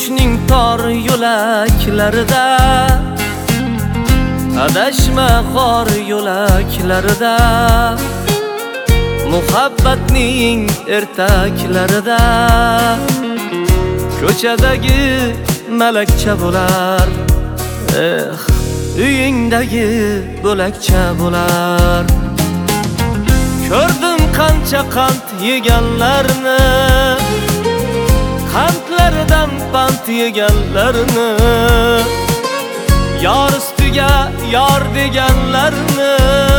turmushning tor yo'laklarida, adashma xor yo'laklarida, muhabbatning ertaklarida ko'chadagi malakcha bo'lar, uyingdagi bo'lakcha bo'lar. Ko'rdim qancha qand yeganlarni, qandlaridan pand yeganlarni, yor ustiga yor deganlarni,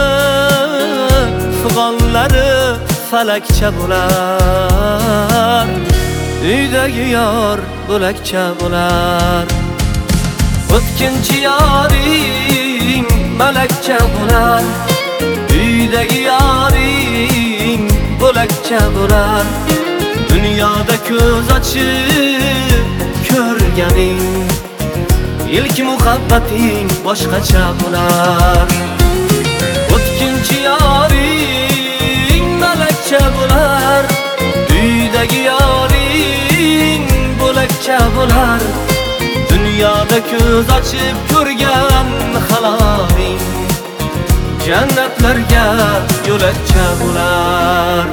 fig'onlari falakcha bo'lar, uydagi yor bo'lakcha bo'lar. O'tkinchi yoring malakcha bo'lar, uydagi yoring bo'lakcha bo'lar. Dunyoda ko'z ochib ko'rganing, ilk muhabbating boshqacha bo'lar. O'tkinchi yoring malakcha bo'lar, uydagi yoring bo'lakcha bo'lar. Dunyoda ko'z ochib ko'rgan haloling, jannatlarga yo'lakcha bo'lar.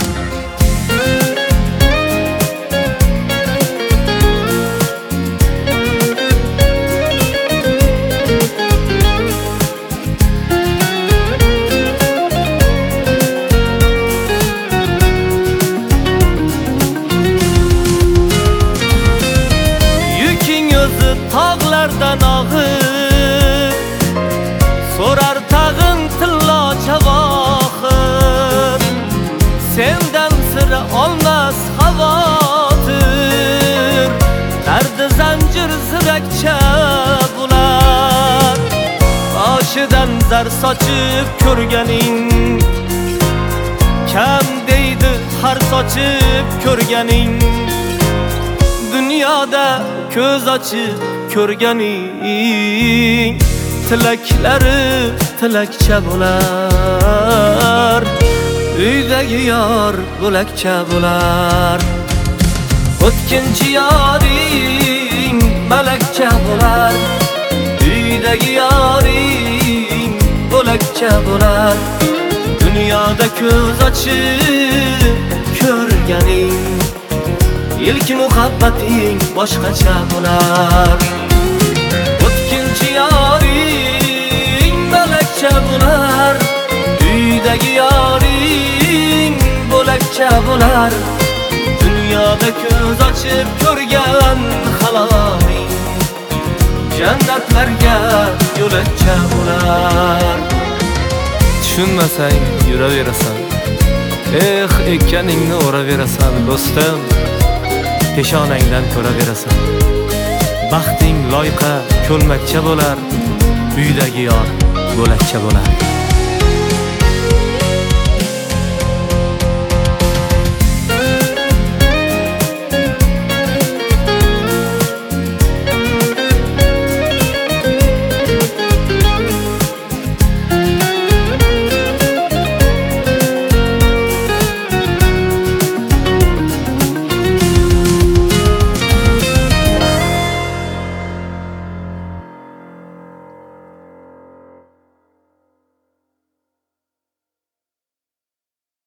Tog'lardan og'ir so'rar tag'in tillo chavohir, sendan sira olmas xavotir. Dardi zanjir zirakcha bo'lar, boshidan zar sochib ko'rganing, kam deydi har sochib ko'rganing. Dunyoda ko'z ochib ko'rganing, tilaklari tilakcha bo'lar, uydagi yor bo'lakcha bo'lar. O'tkinchi yoring malakcha bo'lar, uydagi yoring bo'lakcha bo'lar. Dunyoda ko'z ochib ko'rganing, ilk muhabbating boshqacha bo'lar. O'tkinchi yoring malakcha bo'lar, uydagi yoring bo'lakcha bo'lar. Dunyoda ko'z ochib ko'rgan haloling, jannatlarga yo'lakcha bo'lar. Tushunmasang yuraverasan, ekkaningni o'raverasan do'stim, peshonangdan ko'raverasan. Baxting loyqa ko'lmakcha bo'lar, uydagi yor bo'lakcha bo'lar.